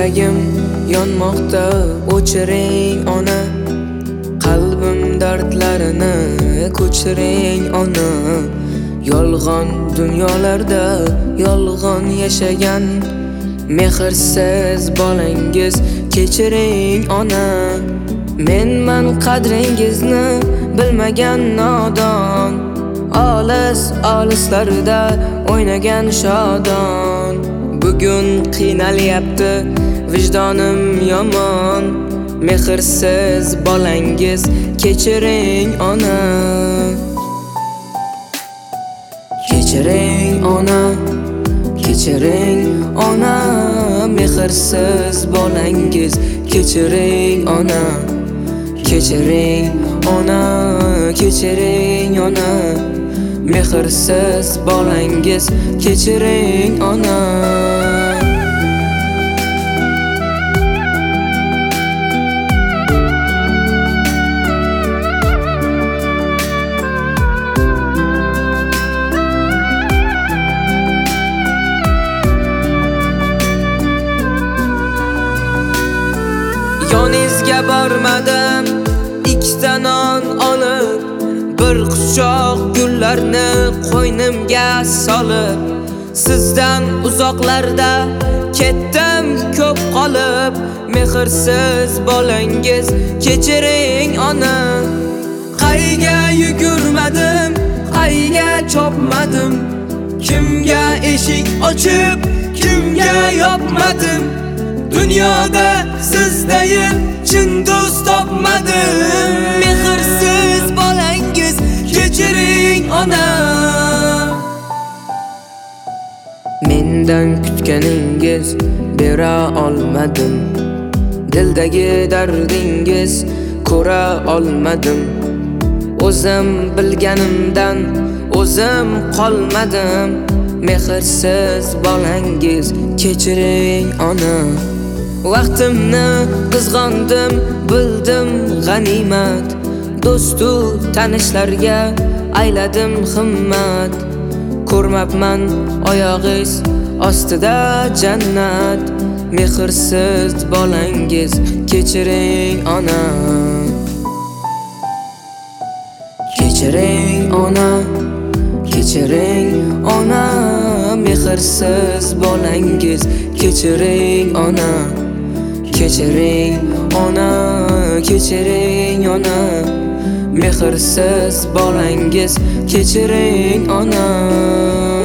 Yuragim yonmoqda, o'chiring ona. Qalbim dardlarini ko'chiring ona. Yolg'on dunyolarda yolg'on yashagan mehrsiz bolangiz kechiring ona. Menman qadringizni bilmagan nodon, olislarda o'ynagan shodon. Bugun qiynalyapti vijdonim yomon, mehrsiz bolangiz kechiring ona. Kechiring ona, kechiring ona, mehrsiz bolangiz kechiring ona. Kechiring ona, kechiring ona, mehrsiz bolangiz kechiring ona. Yoningizga bormadim, ikkita non olib, bir quchoq gullarni qo'ynimga solib. Sizdan uzoqlarda ketdim ko'p qolib, mehrsiz bolangiz kechiring ona. Qayga yugurmadim, qayga chopmadim, kimga eshik ochib, kimga yopmadim. Dunyoda sizdayin chin do'st topmadim. Mehrsiz bolangiz kechiring ona. Mendan kutganingiz bera olmadim, dildagi dardingiz ko'ra olmadim. O'zim bilganimdan o'zim qolmadim. Mehrsiz bolangiz kechiring ona. Vaqtimni qizg'ondim, bildim g'animat, do'stu tanishlarga ayladim himmat. Ko'rmabman oyog'iz ostida jannat, mehrsiz bolangiz kechiring ona. Kechiring ona, kechiring ona, mehrsiz bolangiz kechiring ona. Kechiring ona, kechiring ona, mehrsiz bolangiz kechiring ona.